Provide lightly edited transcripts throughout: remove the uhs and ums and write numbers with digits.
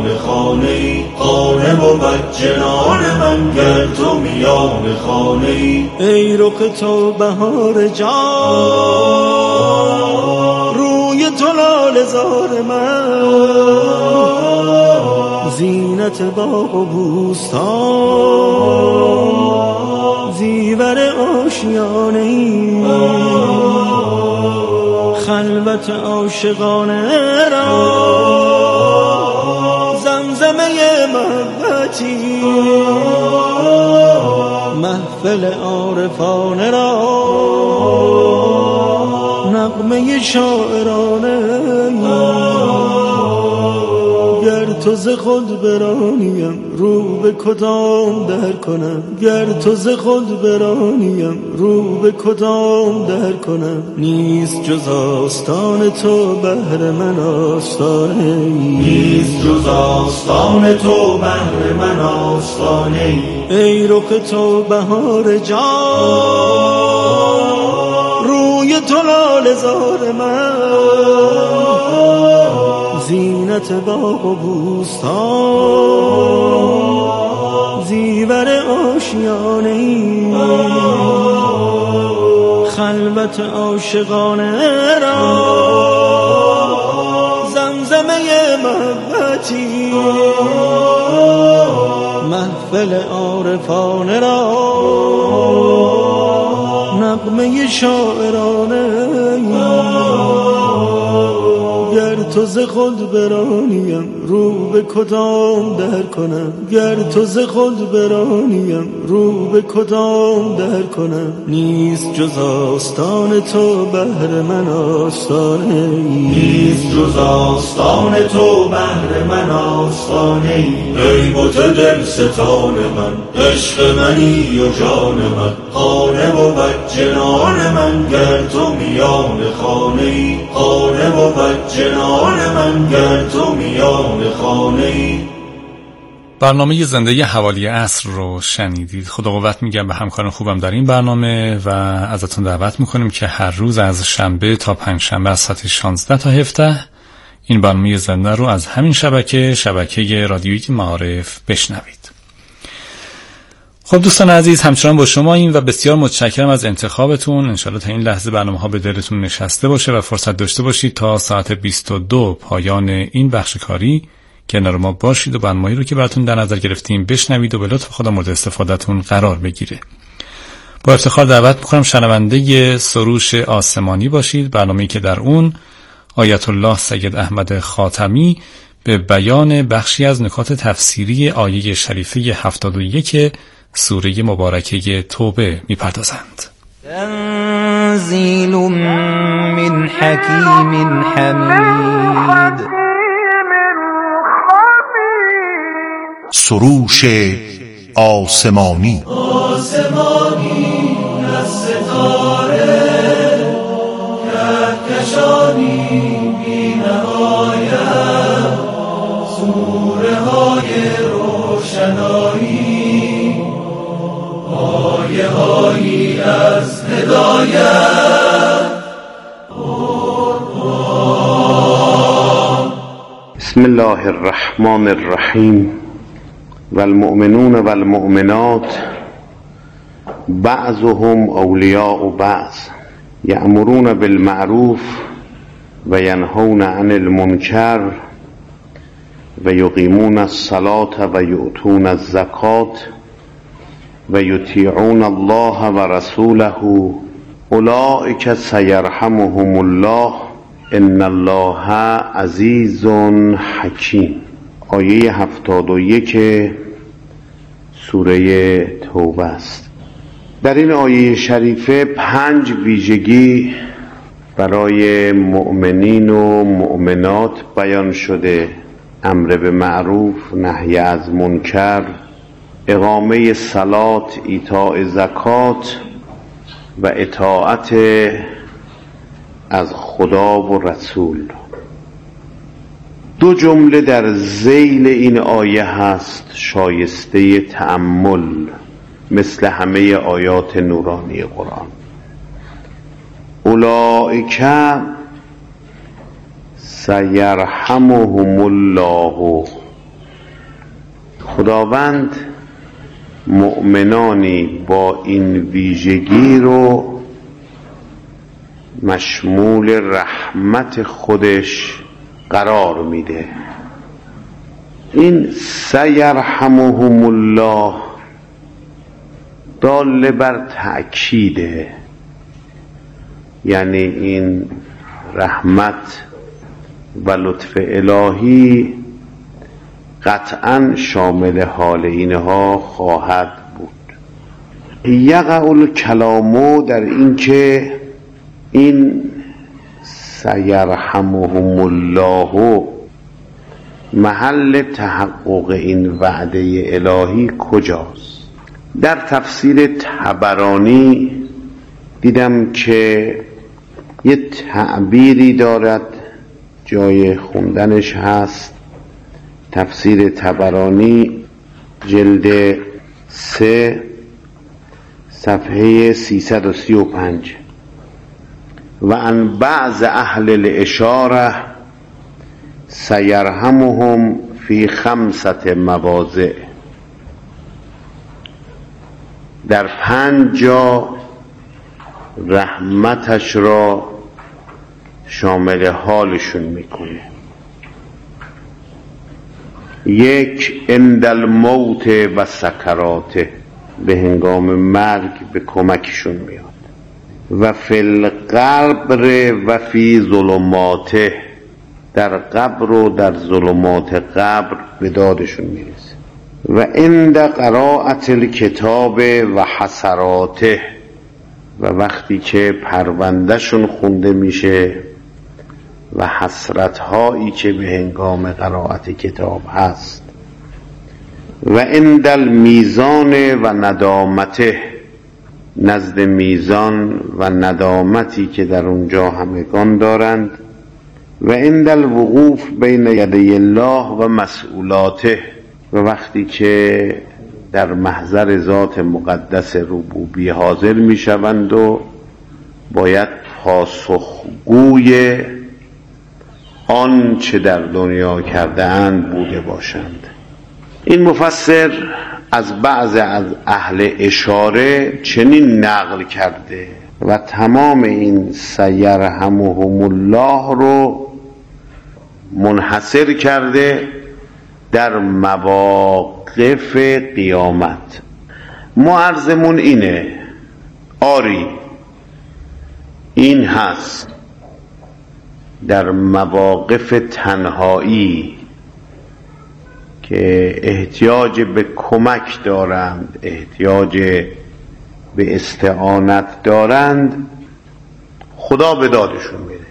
میان خانه خانه بود جنان من گر تو میان خانه ای رخ تو بهار جان روی تو لاله زار من زینت باغ و بوستان زیور آشیانه ای خلوت عاشقانه را زمزمه محبتی محفل عارفانه را نغمه شاعرانه گر تو ز خود برانیم رو به کدام در کنم گر تو ز خود برانیم رو به کدام در کنم نیست جز آستان تو بهر من آستانه نیست جز آستان تو بهر من آستانه ای رخ تو بهار جان روی تو لاله زار من زینت باغ و بوستان زیور آشیانه ای خلوت عاشقانه را زمزمه محبتی محفل عارفانه را نغمه شاعرانه گر تو ز خود برانیم رو به کدام در کنم گر تو ز خود برانیم رو به کدام در کنم نیست جز آستان تو بهر من آستانه نیست جز آستان تو بهر من آستانه ای بت دل ستان من عشق منی و جان من خانه بود جنان من گر تو میان خانه خانه بود جنان من گر تو میان خانه. برنامه زنده حوالی عصر رو شنیدید. خدا قوت میگم به همکاران خوبم در این برنامه و ازتون دعوت میکنیم که هر روز از شنبه تا پنجشنبه از ساعت 16 تا 17 این برنامه زنده رو از همین شبکه رادیویی معارف بشنوید. خب دوستان عزیز، همچنان با شما این و بسیار متشکرم از انتخابتون. انشالله تا این لحظه برنامه ها به دلتون نشسته باشه و فرصت داشته باشید تا ساعت 22 پایان این بخش کاری کنار ما باشید و برنامه‌ای رو که براتون در نظر گرفتیم بشنوید و به لطف خدا مورد استفادهتون قرار بگیره. با افتخار دعوت میکنم شنونده سروش آسمانی باشید، برنامه‌ای که در اون آیت الله سید احمد خاتمی به بیان بخشی از نکات تفسیری آیه شریفه 71 سوره مبارکه توبه میپردازند. تنزیل من حکیم حمید. سروش آسمانی آسمانی از ستاره کهکشانی بی نهایت سوره های روشنایی آیه هایی از هدایت بسم الله الرحمن الرحیم والمؤمنون والمؤمنات بعضهم اولیاء بعض یأمرون بالمعروف و ینهون عن المنکر و یقیمون الصلاة و یؤتون الزکاة و یطیعون الله و رسوله اولئک سیرحمهم الله ان الله عزیز حکیم. آیه 71 سوره توبه است. در این آیه شریفه 5 ویژگی برای مؤمنین و مؤمنات بیان شده: امر به معروف، نهی از منکر، اقامه صلات، ایتاء زکات و اطاعت از خدا و رسول. 2 جمله در ذیل این آیه هست شایسته تأمل مثل همه آیات نورانی قرآن. اولئک سیرحمهم الله خداوند مؤمنانی با این ویژگی رو مشمول رحمت خودش قرار میده. این سیرحمهم الله دال بر تأکیده، یعنی این رحمت و لطف الهی قطعا شامل حال اینها خواهد بود. یقع الکلام در این که این سیرحمهم الله محل تحقق این وعده الهی کجاست؟ در تفسیر طبرانی دیدم که یه تعبیری دارد، جای خوندنش هست، تفسیر طبرانی جلد 3 صفحه 335: و عن بعض اهل الاشاره سیرحمهم فی 5 مواضع، در 5 جا رحمتش را شامل حالشون میکنه. 1 عند الموت و سکراته، به هنگام مرگ به کمکشون میاد. و فی القبر و فی ظلماته، در قبر و در ظلمات قبر به دادشون میرسه. و عند قراءة الکتاب و حسراته، و وقتی که پروندهشون خونده میشه و حسرتهایی که به هنگام قرائت کتاب هست. و عند المیزان و ندامته، نزد میزان و ندامتی که در اونجا همگان دارند. و عند الوقوف بین یدی الله و مسئولاته، و وقتی که در محضر ذات مقدس ربوبی حاضر می شوند و باید پاسخگوی آن چه در دنیا کرده اند بوده باشند. این مفسر از بعض از اهل اشاره چنین نقل کرده و تمام این سیرحمهم الله رو منحصر کرده در مواقف قیامت. ما عرضمون اینه، آری این هست در مواقف تنهایی که احتیاج به کمک دارند، احتیاج به استعانت دارند، خدا به دادشون میرسه.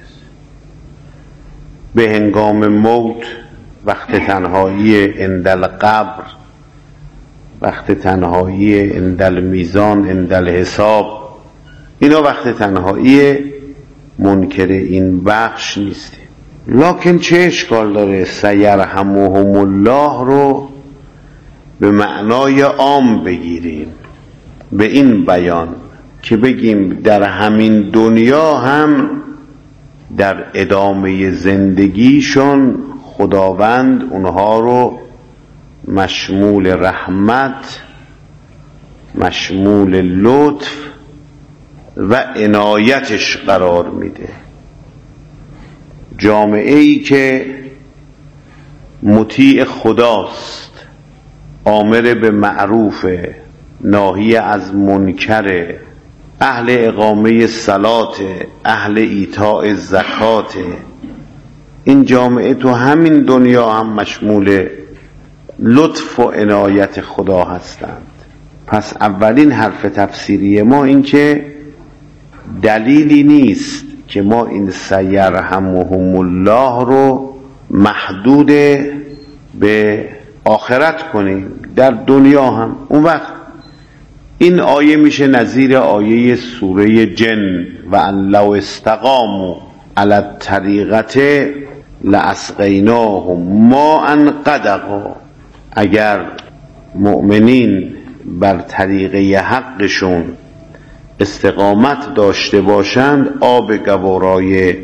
به هنگام موت، وقت تنهایی عند القبر، وقت تنهایی عند المیزان، عند الحساب، اینا وقت تنهایی منکر این بخش نیستیم. لکن چه اشکال داره سیرحمهم الله رو به معنای عام بگیریم، به این بیان که بگیم در همین دنیا هم در ادامه زندگیشون خداوند اونها رو مشمول رحمت، مشمول لطف و عنایتش قرار میده. جامعه ای که مطیع خداست، آمر به معروف، ناهی از منکر، اهل اقامه صلات، اهل ایتاء زکات، این جامعه تو همین دنیا هم مشمول لطف و عنایت خدا هستند. پس اولین حرف تفسیری ما این که دلیلی نیست که ما این سیرحمهم الله رو محدود به آخرت کنیم، در دنیا هم. اون وقت این آیه میشه نظیر آیه سوره جن و ان لو استقاموا علی الطریقة لاسقیناهم ماء غدقا. اگر مؤمنین بر طریقه حقشون استقامت داشته باشند، آب گوارای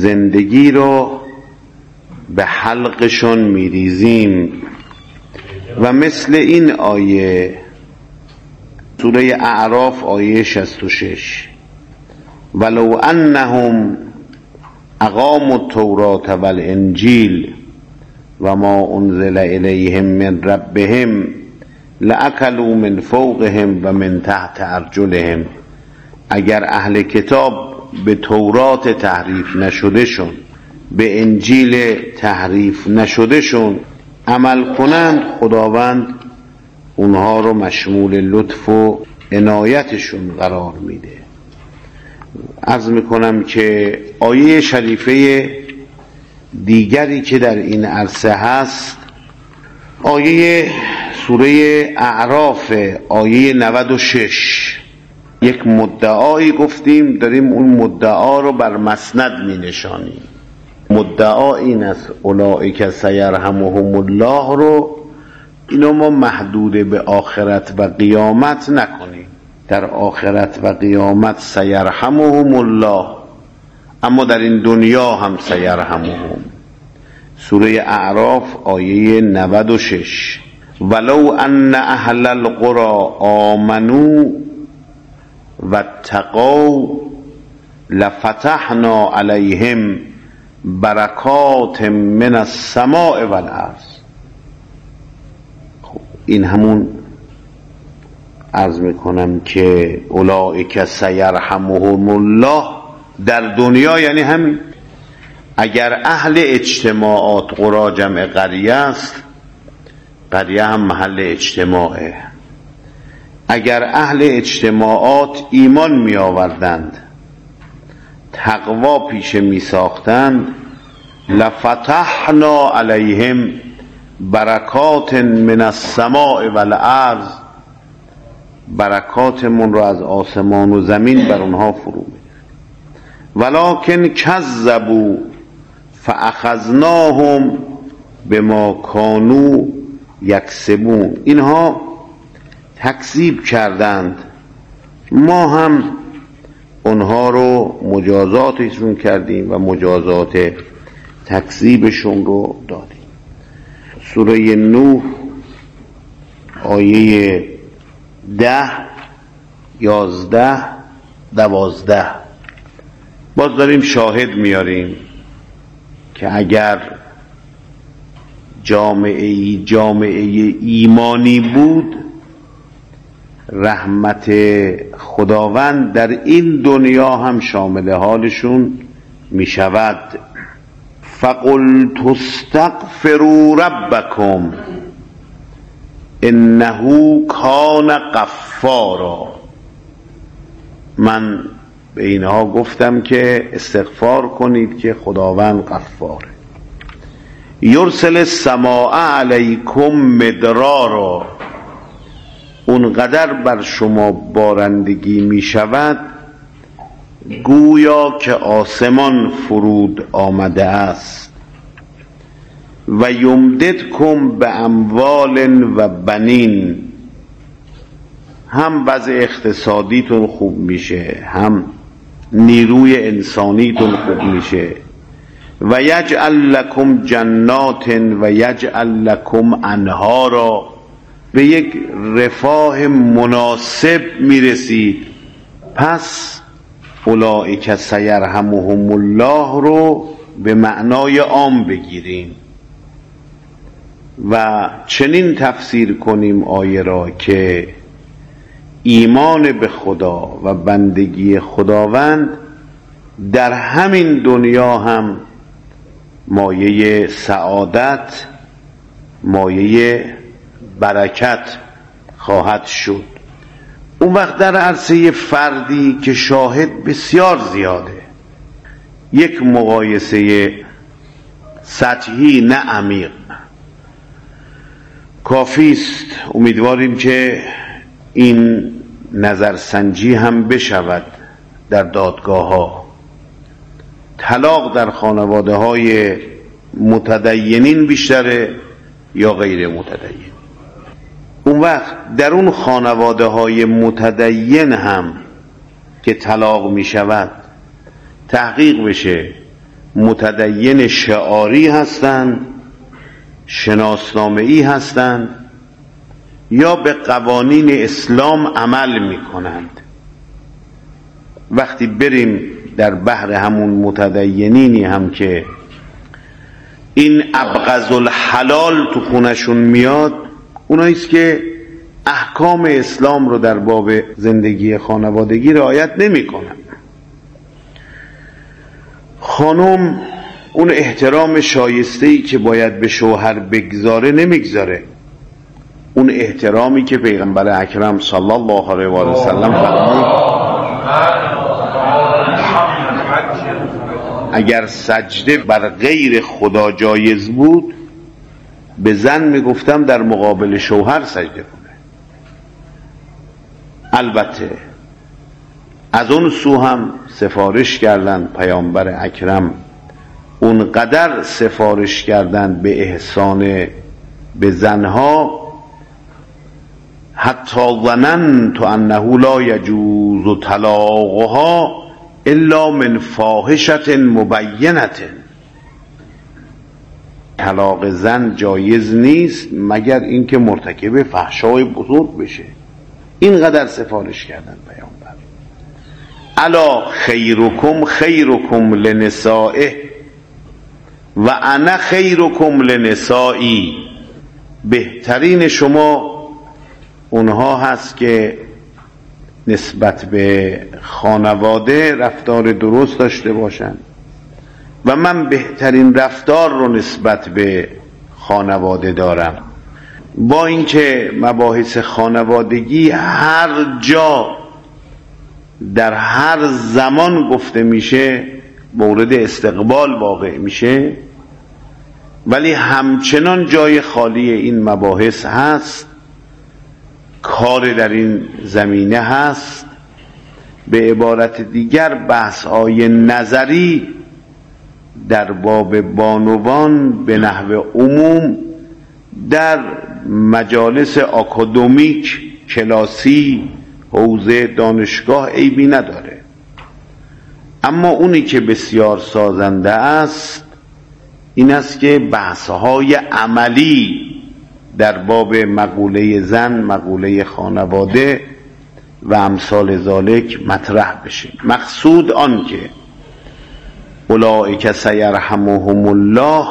زندگی رو به حلقشون میریزیم. و مثل این آیه سوره اعراف آیه 66 ولو انهم اقاموا التوراة والانجیل و ما انزل الیهم من ربهم لأکلوا من فوقهم و من تحت ارجلهم. اگر اهل کتاب به تورات تحریف نشدهشون، به انجیل تحریف نشدهشون عمل کنند، خداوند اونها رو مشمول لطف و عنایتشون قرار میده. عرض میکنم که آیه شریفه دیگری که در این عرصه هست آیه سوره اعراف آیه 96. یک مدعایی گفتیم، داریم اون مدعا رو بر مسند می نشانیم. مدعا این است اولئک سیرحمهم الله رو، اینو ما محدود به آخرت و قیامت نکنیم. در آخرت و قیامت سیرحمهم الله، اما در این دنیا هم سیرحمهم. سوره اعراف آیه 96 ولو ان اهل القرى آمنوا واتقوا لفتحنا علیهم برکات من السماء والارض. این همون عرض میکنم که اولئک سیرحمهم الله در دنیا، یعنی همین. اگر اهل اجتماعات، قرا جمع قریه است، قریه هم محل اجتماعه، اگر اهل اجتماعات ایمان می آوردند، تقوا پیشه می ساختند، لفتحنا علیهم برکات من السماء والارض، برکاتمون رو از آسمان و زمین بر اونها فرو می ولکن کذبوا فاخذناهم بما کانوا یکسبون. اینها تکذیب کردند، ما هم اونها رو مجازاتشون کردیم و مجازات تکذیبشون رو دادیم. سوره نوح آیه 10 11 12 باز داریم شاهد میاریم که اگر جامعه ایمانی بود، رحمت خداوند در این دنیا هم شامل حالشون می شود. فقلت استغفروا ربکم انه کان غفارا. من به اینها گفتم که استغفار کنید که خداوند غفاره. یرسل السماء علیکم مدرارا، اونقدر بر شما بارندگی می شود گویا که آسمان فرود آمده است. و یمددکم به اموال و بنین، هم وضع اقتصادیتون خوب میشه، هم نیروی انسانیتون خوب میشه. و یجعل لکم جنات و یجعل لکم انهارا، به یک رفاه مناسب میرسید. پس اولئک سیرحمهم الله رو به معنای عام بگیریم و چنین تفسیر کنیم آیه را که ایمان به خدا و بندگی خداوند در همین دنیا هم مایه سعادت، مایه برکت خواهد شد. اون وقت در عرصه فردی که شاهد بسیار زیاده، یک مقایسه سطحی نه عمیق کافیست. امیدواریم که این نظرسنجی هم بشود در دادگاه ها. طلاق در خانواده های متدینین بیشتره یا غیر متدین؟ اون وقت در اون خانواده های متدین هم که طلاق می شود تحقیق بشه متدین شعاری هستند، شناسنامه‌ای هستند یا به قوانین اسلام عمل میکنند. وقتی بریم در بحر همون متدینینی هم که این ابغض الحلال تو خونشون میاد، اوناییست که احکام اسلام رو در باب زندگی خانوادگی رعایت نمی کنن. خانم اون احترام شایسته‌ای که باید به شوهر بگذاره نمیگذاره. اون احترامی که پیغمبر اکرم صلی الله علیه و سلم فرمود اگر سجده بر غیر خدا جایز بود، به زن میگفتم در مقابل شوهر سجده کنه. البته از اون سو هم سفارش کردن پیامبر اکرم، اونقدر سفارش کردن به احسان به زنها حتی ظننت انه لا یجوز طلاقها الا من فاحشة مبینة. طلاق زن جایز نیست مگر اینکه مرتکب فحشای بزرگ بشه. اینقدر سفارش کردن پیامبر. الا خیرکم خیرکم لنسائه و انا خیرکم لنسائی. بهترین شما اونها هست که نسبت به خانواده رفتار درست داشته باشن و من بهترین رفتار رو نسبت به خانواده دارم. با اینکه مباحث خانوادگی هر جا در هر زمان گفته میشه مورد استقبال واقع میشه، ولی همچنان جای خالی این مباحث هست، کار در این زمینه هست. به عبارت دیگر بحث‌های نظری در باب بانوان به نحو عموم در مجالس آکادمیک، کلاسی، حوزه دانشگاه عیبی نداره، اما اونی که بسیار سازنده است این است که بحث‌های عملی در باب مقوله زن، مقوله خانواده و امثال ذالک مطرح بشه. مقصود آن که اولئک سیرحمهم الله،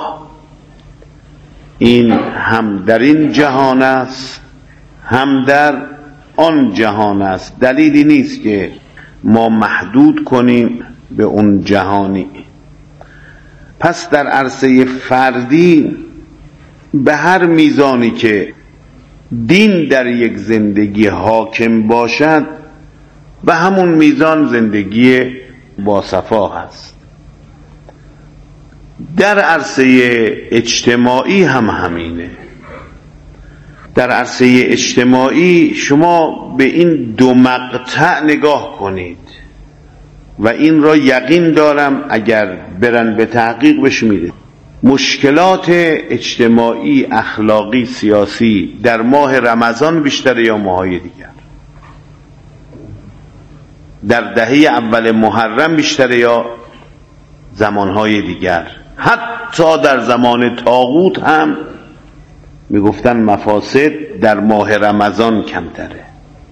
این هم در این جهان است هم در آن جهان است. دلیلی نیست که ما محدود کنیم به اون جهانی. پس در عرصه فردی به هر میزانی که دین در یک زندگی حاکم باشد به همون میزان زندگی باصفا هست. در عرصه اجتماعی هم همینه. در عرصه اجتماعی شما به این دو مقطع نگاه کنید و این را یقین دارم اگر برن به تحقیق بهش میرید. مشکلات اجتماعی، اخلاقی، سیاسی در ماه رمضان بیشتره یا ماهای دیگر؟ در دهه اول محرم بیشتره یا زمانهای دیگر؟ حتی در زمان طاغوت هم میگفتن مفاسد در ماه رمضان کمتره،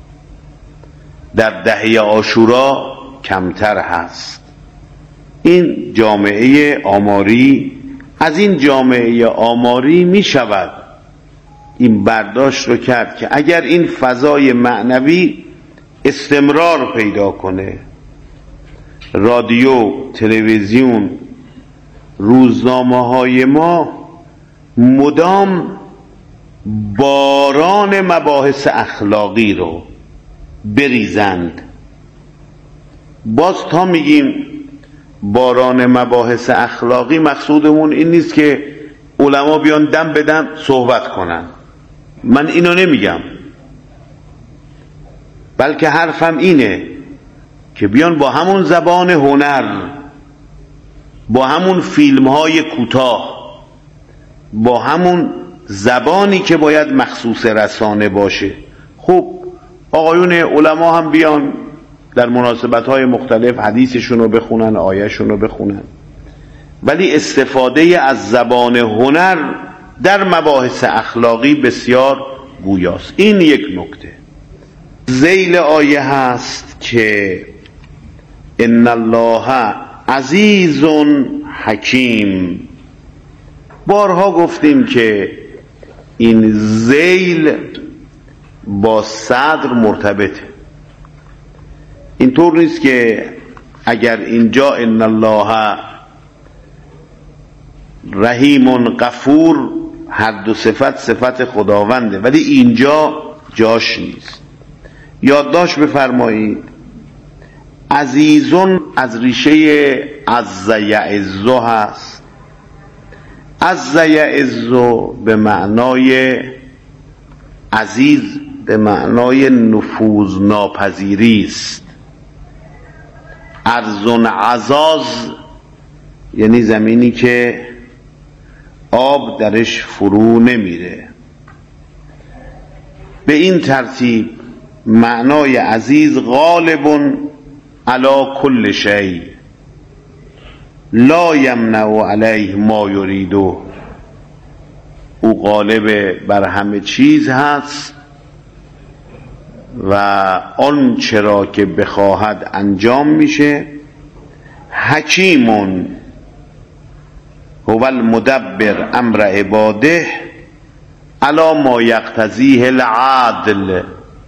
در دهه عاشورا کمتر هست. این جامعه آماری، از این جامعه آماری می شود این برداشت رو کرد که اگر این فضای معنوی استمرار پیدا کنه، رادیو، تلویزیون، روزنامه های ما مدام باران مباحث اخلاقی رو بریزند. باز تا میگیم باران مباحث اخلاقی، مقصودمون این نیست که علما بیان دم به دم صحبت کنن، من اینو نمیگم، بلکه حرفم اینه که بیان با همون زبان هنر، با همون فیلم های کوتاه، با همون زبانی که باید مخصوص رسانه باشه. خب آقایون علما هم بیان در مناسبت های مختلف حدیثشون رو بخونن، آیهشون رو بخونن، ولی استفاده از زبان هنر در مباحث اخلاقی بسیار گویاست. این یک نکته. ذیل آیه هست که ان الله عزیز حکیم. بارها گفتیم که این ذیل با صدر مرتبطه. اینطور نیست که اگر اینجا ان الله رحیم غفور هر دو صفت خداونده، ولی اینجا جاش نیست. یادداشت بفرمایید عزیزون از ریشه عز یعز هست. عز یعز به معنای عزیز به معنای نفوذ ناپذیری است. ارض عزاز یعنی زمینی که آب درش فرو نمیره. به این ترتیب معنای عزیز غالب علی کل شیء لا یمنع علیه ما یریده. او غالب بر همه چیز هست و آنچه را که بخواهد انجام میشه. حکیم هو المدبر امر عباده علی ما یقتضیه العدل.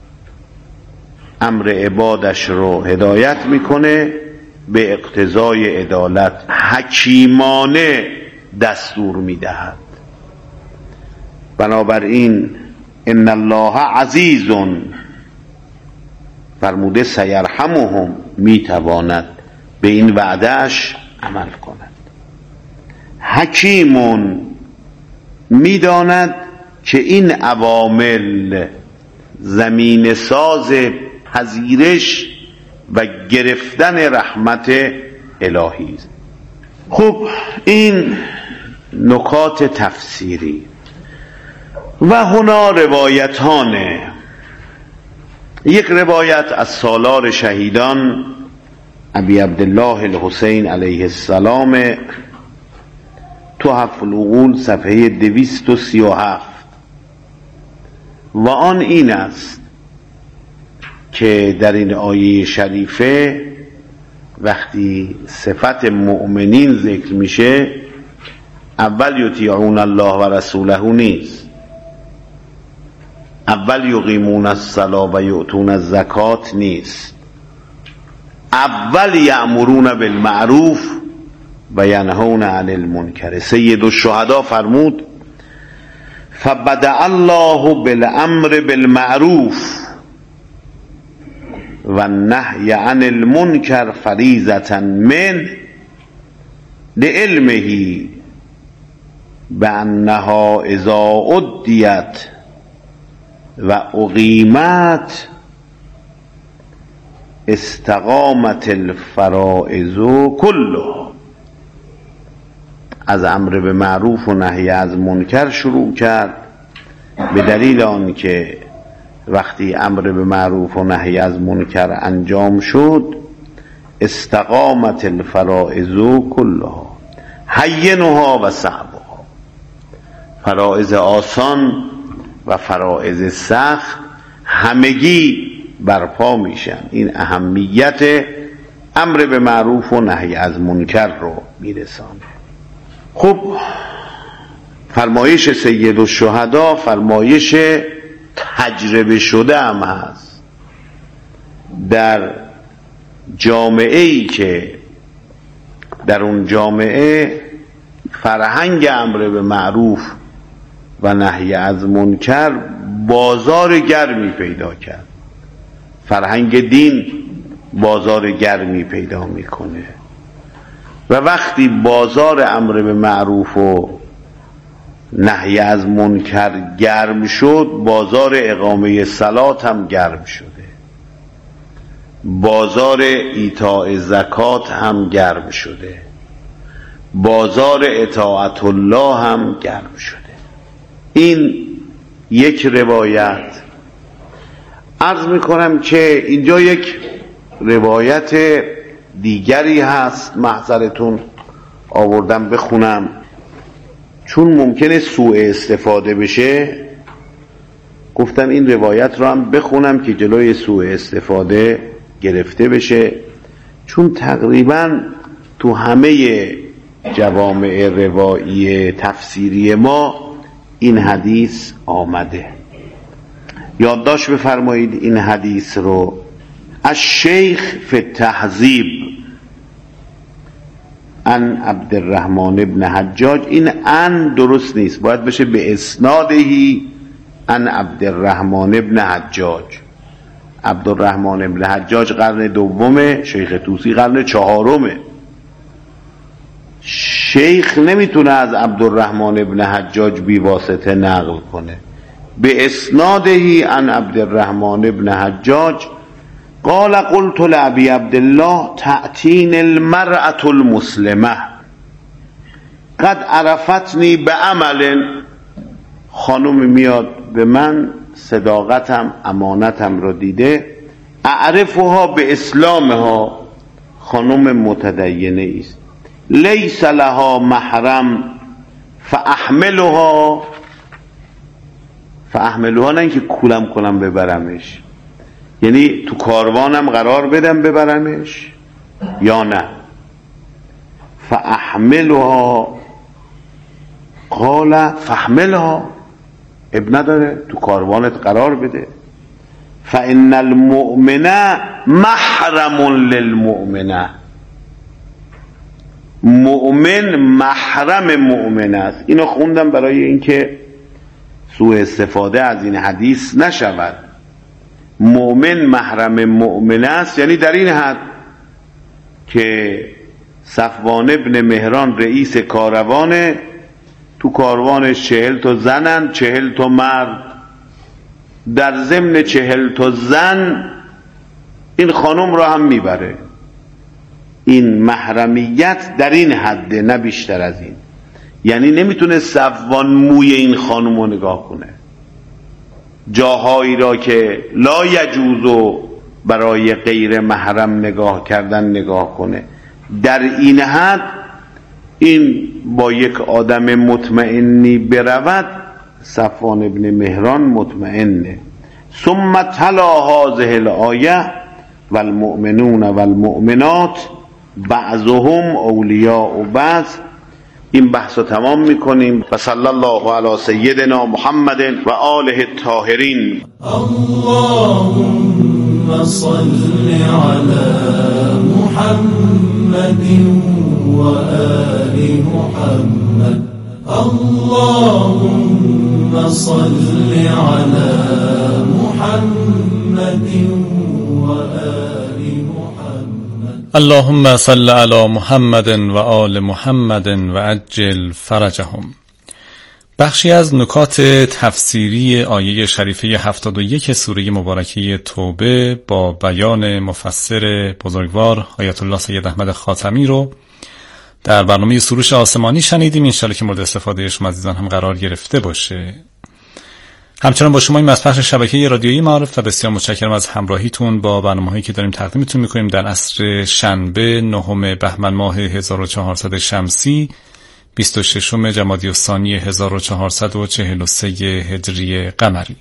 امر عبادش رو هدایت میکنه به اقتضای عدالت، حکیمانه دستور میدهد. بنابراین ان الله عزیز فرموده سیرحمهم، میتواند به این وعدهش عمل کند. حکیم میداند که این عوامل زمین ساز پذیرش و گرفتن رحمت الهی است. خب این نکات تفسیری و هنا روایتانه. یک روایت از سالار شهیدان ابی عبدالله الحسین علیه السلام، تحف العقول صفحه 237 و آن این است که در این آیه شریفه وقتی صفت مؤمنین ذکر میشه اول یطیعون الله و رسوله نیست، اول یقیمون الصلاة و یؤتون الزکات نیست، اول یأمرون بالمعروف و ینهون عن المنکر. سید الشهدا فرمود فبدأ الله بالامر بالمعروف و النهی عن المنکر فریضة من لعلمه بأنها اذا ادیت و اقیمت استقامت الفرائض کلها. از امر به معروف و نهی از منکر شروع کرد به دلیل آن که وقتی امر به معروف و نهی از منکر انجام شد استقامت الفرائض کلها هینها و صعبها. فرائض آسان و فرائض سخت همگی برپا میشن. این اهمیت امر به معروف و نهی از منکر رو میرسانه. خب فرمایش سید الشهدا فرمایش تجربه شده هم هست. در جامعه ای که در اون جامعه فرهنگ امر به معروف و نهی از منکر بازار گرمی پیدا کرد، فرهنگ دین بازار گرمی پیدا میکنه و وقتی بازار امر به معروف و نهی از منکر گرم شد بازار اقامه صلات هم گرم شده، بازار ایتاء زکات هم گرم شده، بازار اطاعت الله هم گرم شده. این یک روایت. عرض میکنم که اینجا یک روایت دیگری هست، محضرتون آوردم بخونم چون ممکنه سوء استفاده بشه. گفتم این روایت رو هم بخونم که جلوی سوء استفاده گرفته بشه، چون تقریبا تو همه جوامع روایی تفسیری ما این حدیث آمده. یادداشت بفرمایید این حدیث رو. الشیخ فی التهذیب عن عبدالرحمن ابن حجاج، این ان درست نیست، باید بشه به اسنادهی عن عبدالرحمن ابن حجاج. عبدالرحمن ابن حجاج قرن دومه، شیخ طوسی قرن چهارمه. شیخ نمیتونه از عبدالرحمن ابن حجاج بی واسطه نقل کنه. به اسنادهی عن عبدالرحمن ابن حجاج قال قلت لأبي عبدالله تأتین المرأة المسلمة قد عرفتنی بعمل، خانم میاد به من صداقتم امانتم رو دیده، اعرفها به اسلامها، خانم متدینه است، لیس لها محرم فاحملها نه اینکه کولم کنم ببرمش، یعنی تو کاروانم قرار بدم ببرمش یا نه. فاحملها قال فاحملها، اب نداره تو کاروانت قرار بده. فان المؤمن محرم للمؤمنه، مؤمن محرم مؤمن است. اینو خوندم برای اینکه سوء استفاده از این حدیث نشود. مؤمن محرم مؤمن است یعنی در این حد که صفوان ابن مهران رئیس کاروانه، تو کاروانش 40 تا زنن، 40 تا مرد، در ضمن 40 تا زن این خانم را هم میبره. این محرمیت در این حده، نه بیشتر از این. یعنی نمیتونه صفوان موی این خانم رو نگاه کنه، جاهایی را که لا یجوز برای غیر محرم نگاه کردن نگاه کنه. در این حد این با یک آدم مطمئنی برود، صفوان ابن مهران مطمئنه. ثم تلا هذه الآیه والمؤمنون والمؤمنات بعضهم اولیاء بعض. این بحث رو تمام میکنیم. و صلی الله علی سیدنا محمد و آله الطاهرین. اللهم صل علی محمد و آل محمد. اللهم صل علی محمد و آل محمد. اللهم صل علی محمد و آل محمد و عجل فرجهم. بخشی از نکات تفسیری آیه شریفه 71 سوره مبارکه توبه با بیان مفسر بزرگوار آیت الله سید احمد خاتمی رو در برنامه سروش آسمانی شنیدیم. انشالله که مورد استفاده شما عزیزان هم قرار گرفته باشه. همچنان با شما این از پخش شبکه رادیویی معارف و بسیار متشکرم از همراهیتون با برنامه‌هایی که داریم تقدیمتون می‌کنیم در عصر شنبه 9 بهمن ماه 1400 شمسی 26 جمادی الثانی 1443 هجری قمری.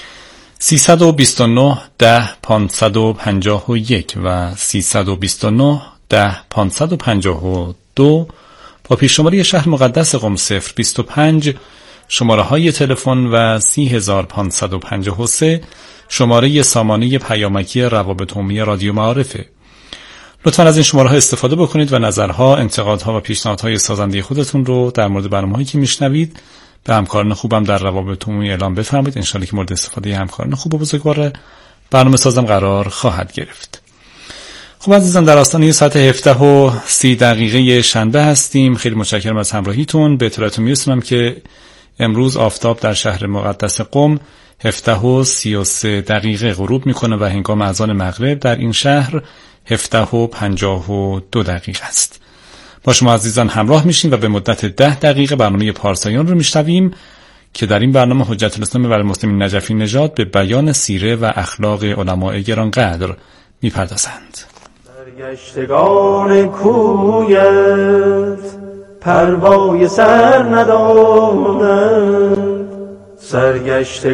329 10 551 و 329 10 552 با پیش‌شماری شهر مقدس قم 025 شماره های تلفن و 30553 شماره سامانه پیامکی روابط عمومی رادیو معارفه. لطفاً از این شماره ها استفاده بکنید و نظرها، انتقادها و پیشنهادهای سازنده خودتون رو در مورد برنامه‌هایی که میشنوید به همکاران خوبم در روابط عمومی اعلام بفرمایید. انشالله که مورد استفاده همکاران خوب و بزرگوار برنامه سازم قرار خواهد گرفت. خب عزیزان، در آستانه ساعت 17:30 شنبه هستیم. خیلی متشکرم از همراهیتون. به اطلاعتون میرسونم که امروز آفتاب در شهر مقدس قم 17:33 غروب میکنه و هنگام اذان مغرب در این شهر 17:52 است. با شما عزیزان همراه میشیم و به مدت 10 دقیقه برنامه پارسایان رو میشنویم که در این برنامه حجت الاسلام و المسلمین نجفی نژاد به بیان سیره و اخلاق علماء گرانقدر میپردازند. سرگشتگان کویت پروای سر ندارند، سرگشتگان